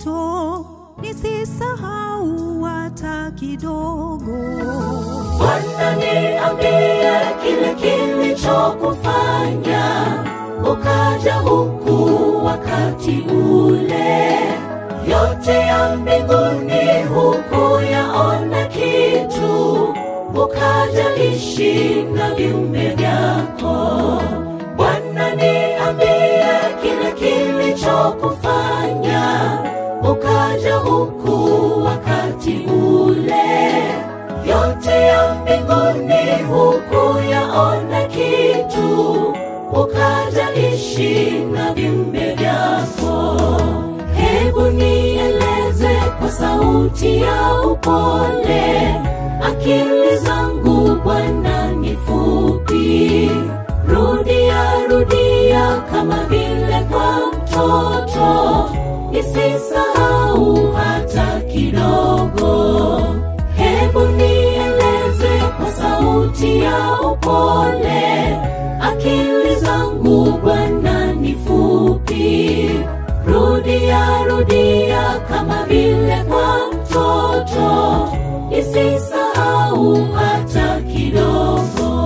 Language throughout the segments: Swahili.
macho, nisisahau hata kidogo. Bwana niambie kile kilichokufanya ukaja huku wakati ule. Yote ya mbinguni huku yaona kitu, ukaja ishi na viumbe vyako. Bwana niambie kile kilichokufanya ukaja huku wakati ule. Yote ya mbinguni huku yaona kitu, ukaja ishi na viumbe vyako. Hebu nieleze kwa sauti ya upole, akili zangu Bwana ni fupi. Rudia, rudia kama vile kwa mtoto, nisisahau hata kidogo. Hebu nieleze kwa sauti ya upole, akili zangu Bwana ni fupi. Rudia, rudia kama vile kwa mtoto, nisisahau hata kidogo.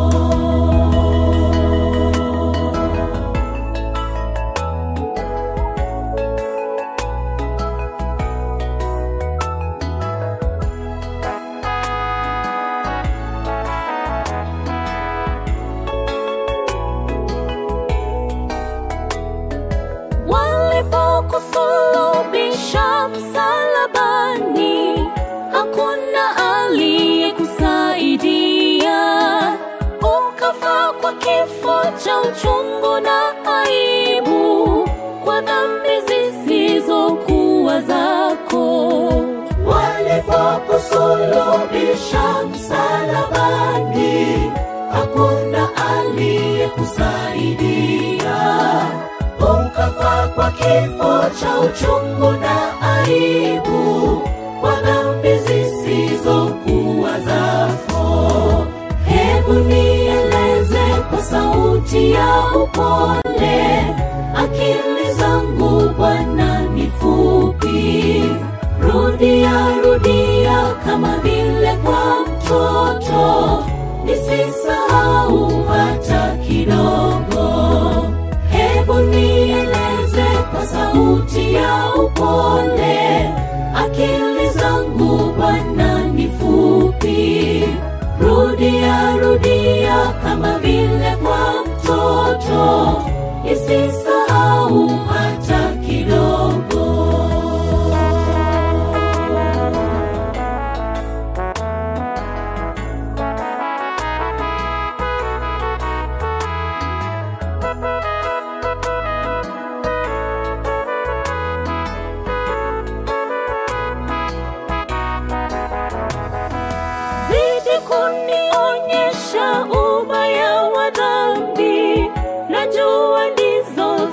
Walipokusulubisha msalabani, hakuna aliyekusaidia. Ukafa kwa kifo cha uchungu na aibu, kwa dhambi zisizokuwa zako. Walipokusulubisha msalabani, hakuna aliyekusaidia. Ukafa kwa kifo cha uchungu na aibu, kwa dhambi zisizokuwa zako. Hebu nieleze kwa sauti ya upole, akili zangu Bwana ni fupi. Rudia, rudia kama vile kwa mtoto, nisisahau hata kidogo. Hebu nieleze kwa sauti ya upole, akili zangu Bwana ni fupi. Rudia, rudia kama vile kwa mtoto, nisisahau hata kidogo. Kunionyesha ubaya wa dhambi, najua ndizo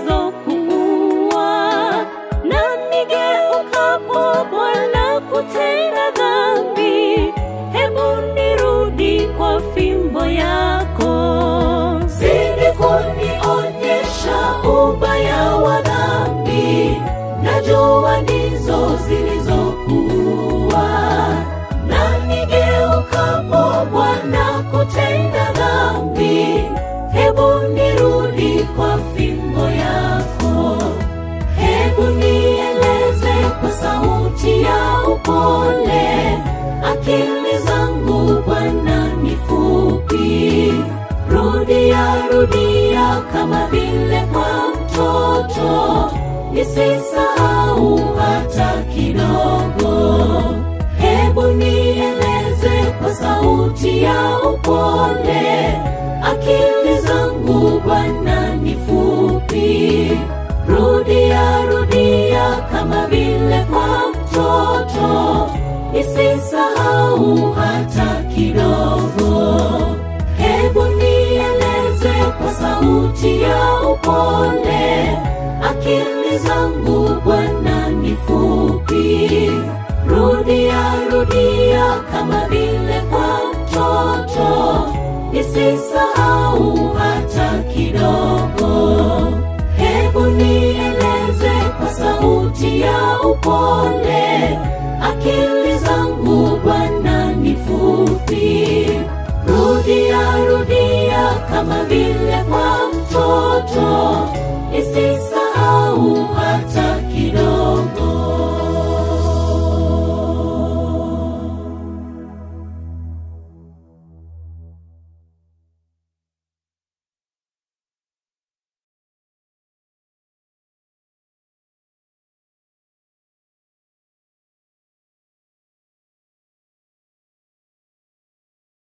zilizokuua. Na nigeukapo Bwana kutenda dhambi, hebu nirudi kwa fimbo yako. Zidi kunionyesha ubaya wa dhambi, najua ndizo zilizokuua. Na nigeukapo Bwana kutenda dhambi, hebu nirudi kwa fimbo yako. Hebu nieleze kwa sauti ya upole, akili zangu Bwana ni fupi. Rudia, rudia kama vile kwa mtoto, nisisahau hata kidogo. Hebu nieleze kwa sauti ya upole, akili zangu Bwana ni fupi. Rudia, rudia kama vile kwa mtoto, nisisahau hata kidogo. Hebu nieleze kwa sauti ya upole, akili zangu Bwana ni fupi. Rudia, rudia kama vile kwa mtoto, nisisahau hata kidogo. Hebu nieleze kwa sauti ya upole, upole. Akili zangu Bwana ni fupi. Rudia, rudia kama vile kwa mtoto, nisisahau hata